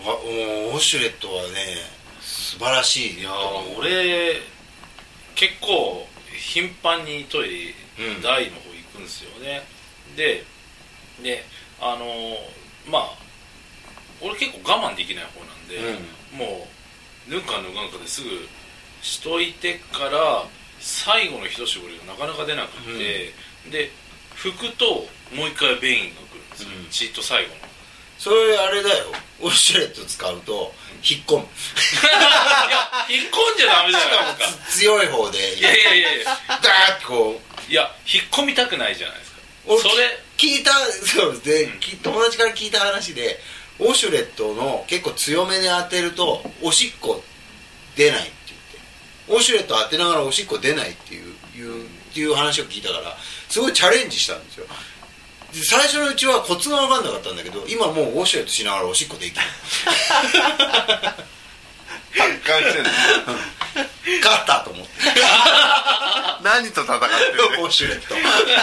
ウォシュレットはね素晴らしい。 いや俺結構頻繁にトイレ、台の方行くんですよね。でまあ俺結構我慢できない方なんで、もうぬんかぬかんかですぐしといてから最後の一絞りがなかなか出なくて、で拭くともう一回便意が来るんですよ、血と最後の。 それあれだよ、ウォシュレット使うと引っ込む。いや引っ込んじゃダメじゃないですか。 強い方でいやガーッとこう、いや引っ込みたくないじゃないですか。それ聞いた、そうで、友達から聞いた話で、ウォシュレットの結構強めに当てるとおしっこ出ないって言って、ウォシュレット当てながらおしっこ出ないっていう話を聞いたから、すごいチャレンジしたんですよ。最初のうちはコツが分かんなかったんだけど、今もうウォシュレットしながらおしっこできる。 達観してんの。 勝ったと思って。 何と戦ってるウォシュレット。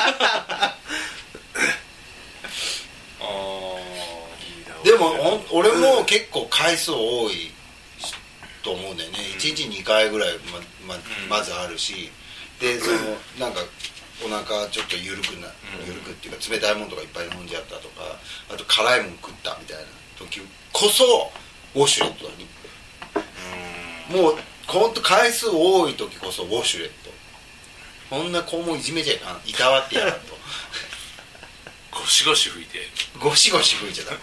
でも俺も結構回数多いと思うんだよね。1日2回ぐらい まずあるし、でなんかお腹ちょっと緩くっていうか冷たいものとかいっぱい飲んじゃったとか、あと辛いもの食ったみたいな時こそウォシュレットだね。もうほんと回数多い時こそウォシュレット。こんな子もいじめちゃいかん、いたわってやらんと。 ゴシゴシ拭いて、 ゴシゴシ拭いちゃダメ。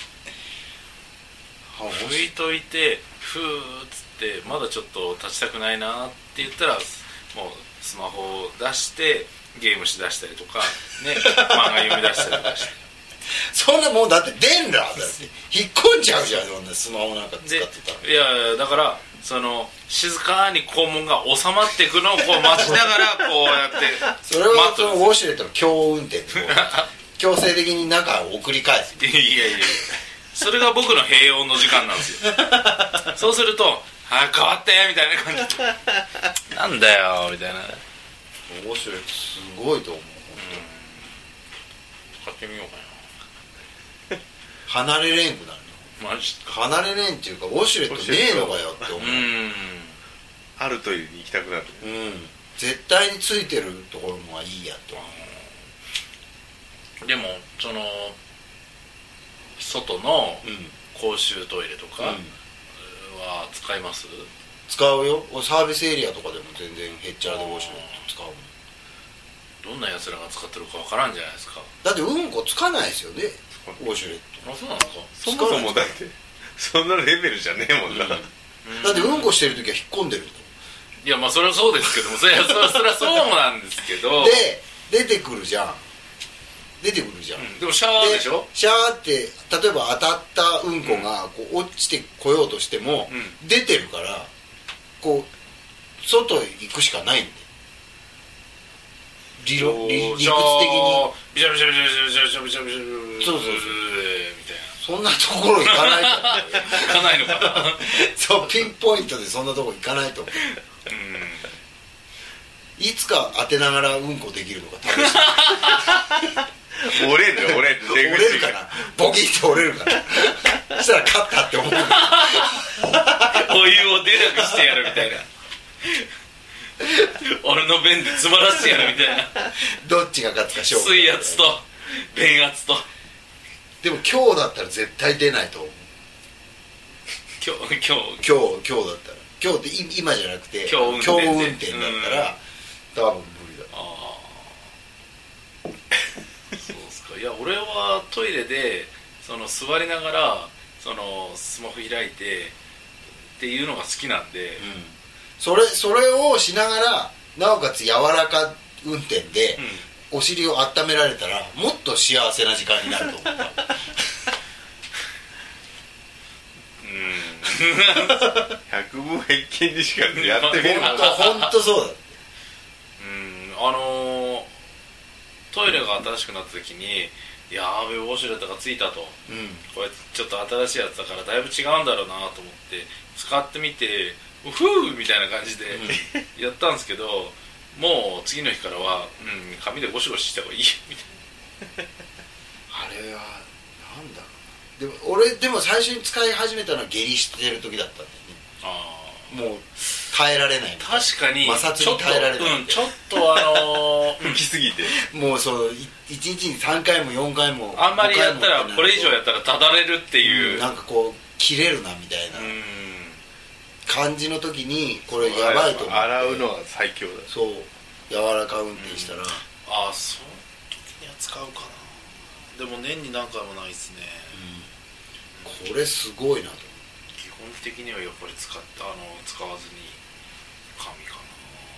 拭いといてふーっつってまだちょっと立ちたくないなって言ったらもうスマホを出してゲームしだしたりとかね、漫画読み出したりとかしてそんなもんだって電ラーだって引っ込んじゃうじゃん、そんなスマホなんか使ってたら。 いやだから静かに肛門が収まっていくのをこう待ちながらこうやってそれはそのウォシュレットの強運転で強制的に中を送り返す。 いやそれが僕の平穏の時間なんですよ。そうすると「はい変わって」みたいな感じで「なんだよ」みたいな。 ウォシュレットすごいと思う。 使ってみようかな。 離れれんくなるの。 マジ離れれんっていうかウォシュレットねえのかよって思う。 あるトイレに行きたくなる。 絶対についてるところのがいいやと。 でも外の公衆トイレとかは使います？ 使うよ。サービスエリアとかでも全然ヘッチャーでウォシュレット使うもん。 どんなやつらが使ってるかわからんじゃないですか。 だってうんこつかないですよね、ウォシュレット。 あ、そうなんですか。 そもそもだってそんなレベルじゃねえもんな。 だってうんこしてる時は引っ込んでるんだ。 いやまあそれはそうですけども、それはそうなんですけどで出てくるじゃん、でもシャワーでしょ。 シャワーって例えば当たったうんこがこう落ちてこようとしても、出てるからこう外へ行くしかないんで、理屈的にビシャビシャビシャビシャビシャビシャビシャそうみたいな。 そんなところ行かないと思う。 行かないのかな。 そうピンポイントでそんなとこ行かないと思う。いつか当てながらうんこできるのか試して折れる折れるかな、ボキッと折れるかな。そしたら勝ったって思う。 お湯を出なくしてやるみたいな。俺の便で詰まらせてやるみたいな。 どっちが勝つか勝負。 水圧と便圧と。 でも今日だったら絶対出ないと思う。今日だったら、今日って今じゃなくて今日運転だったら多分無理だ。 そうですか。いや俺はトイレで座りながらスマホ開いてっていうのが好きなんで、 それをしながらなおかつ柔らか運転で、お尻を温められたらもっと幸せな時間になると思う。 百聞一見にしかやってみるもん。 本当そうだ。 トイレが新しくなった時にやーべウォシュレットがついたと、これちょっと新しいやつだからだいぶ違うんだろうなと思って使ってみてふーみたいな感じでやったんですけど、もう次の日からは、紙でゴシゴシした方がいいみたいな。 あれはなんだろでも最初に使い始めたのは下痢してる時だったんだよね。もう耐えられない、 確かに摩擦に耐えられない、 ちょっと吹きすぎてもうそう1日に3回も4回もあんまりやったらこれ以上やったらただれるっていう、 なんかこう切れるなみたいな感じの時にこれやばいと思って洗うのは最強だ。 そう柔らか運転したら、 その時には使うかな。でも年に何回もないですね、 これすごいなと。 基本的にはやっぱり使わずに紙かな。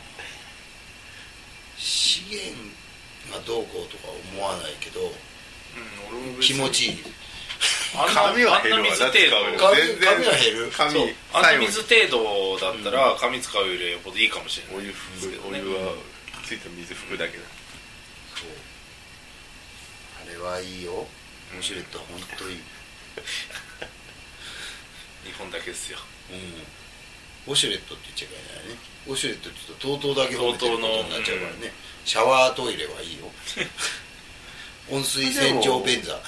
資源がどうこうとか思わないけど、 俺も気持ちいい。 紙は減るわな、使うよ。 紙は減る。 あんな水程度だったら紙使うよりよっぽどいいかもしれない。 お湯はついた水拭くだけだ。 そうあれはいいよ。ウォシュレットは本当にいい。 日本だけですよ。 ウォシュレットって言っちゃいけないね。ウォシュレットって言うと TOTO だけ褒めてることになっちゃうからね。シャワートイレはいいよ。温水洗浄便座。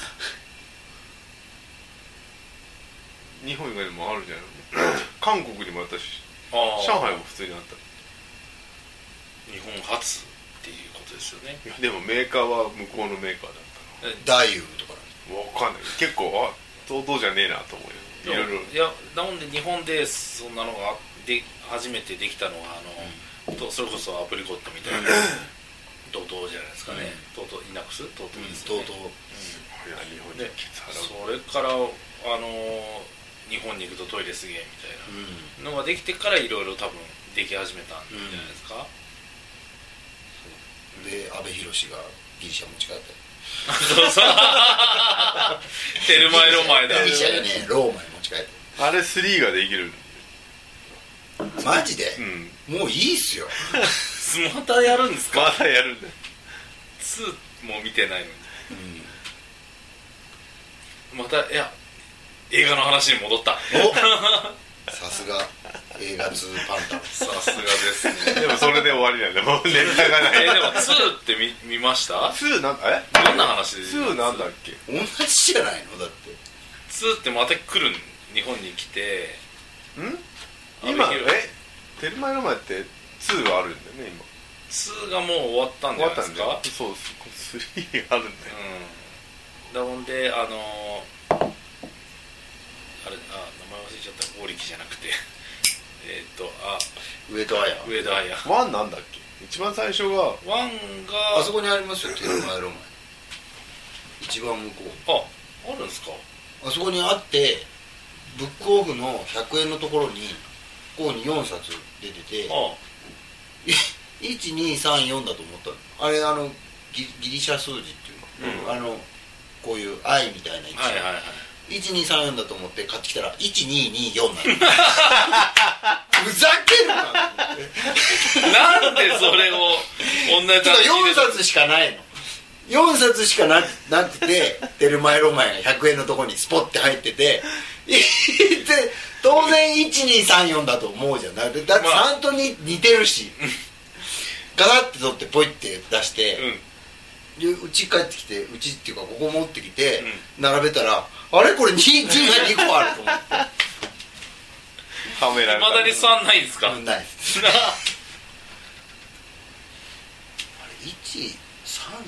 日本以外にもあるじゃない。韓国にもあったし、上海も普通にあった。 日本初っていうことですよね。 いやでもメーカーは向こうのメーカーだったダイユーとかわかんない。結構TOTOじゃねえなと思うよ。いろいろ。 いやなので日本でそんなのが初めてできたのはそれこそアプリコットみたいなTOTOじゃないですかね。TOTOイナックスTOTOですね。 TOTO。 いや日本にケツ払う。 それから日本に行くとトイレすげえみたいなのができてからいろいろ多分でき始めたんじゃないですか。 で阿部寛がギリシャ持ち帰ったり。 テルマエロマエだ。 ギリシャがねローマに持ち帰ったり。 あれ3ができる。 マジで？もういいっすよ。 またやるんですか？ またやるんだよ。 2も見てないのに。また映画の話に戻った。 さすが映画2パンダ。 さすがですね。 でもそれで終わりなんだ。もうネタがない。 でも2って見ました？ 2なんだどんな話で 2なんだっけ？ 同じじゃないのだって。 2ってまた来る日本に来て。 今テルマエロマエって2はあるんだよね今。 2がもう終わったんじゃないですか？ そう3があるんだよ。 だもんであれ名前忘れちゃった。剛力じゃなくて上戸彩。 1なんだっけ？一番最初が 1があそこにありますよテルマエロマエ。一番向こうあるんですか？ あそこにあってブックオフの100円のところにここに4冊出てて1234だと思ったの。あれギリシャ数字っていうの、こういう愛みたいな1234だと思って買ってきたら1224なの。ふざけるななんでそれを同じ 4冊しかないの。4冊しかなくてテルマエロマエが100円のところにスポッて入ってて当然1234だと思うじゃん。だって3と似てるしガラッて取ってポイって出して、でうち帰ってきてうちっていうかここ持ってきて、並べたらあれこれ2が2個あると思ってはめられた。 まだに3ないんですか？ ないあれ1334なんだっ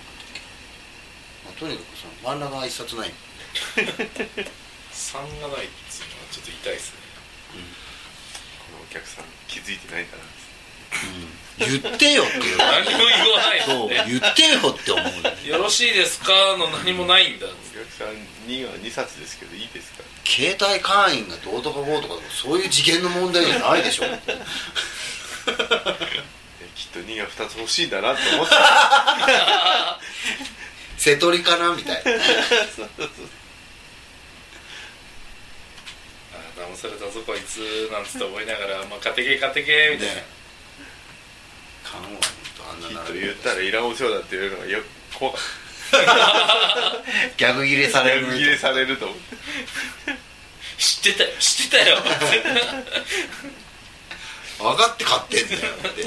け、とにかくその真ん中が1冊ない 3がないっていうのはちょっと痛いですね。 このお客さん気づいてないかな。 言ってよっていう。 何も言わないですね。 そう言ってよって思う。 よろしいですかの何もないんだ。 お客さん2冊ですけどいいですか？ 携帯会員がどうとかこうとかそういう次元の問題じゃないでしょ。きっと2が2つ欲しいんだなって思って瀬戸りかなみたいな。 騙されたぞこいつなんつって思いながらまあ買ってけみたいな、 缶はあんなきっと言ったらいらんお世話だっていうのがよく怖かった。 逆ギレされると思って知ってたよ分かって買ってんだよ。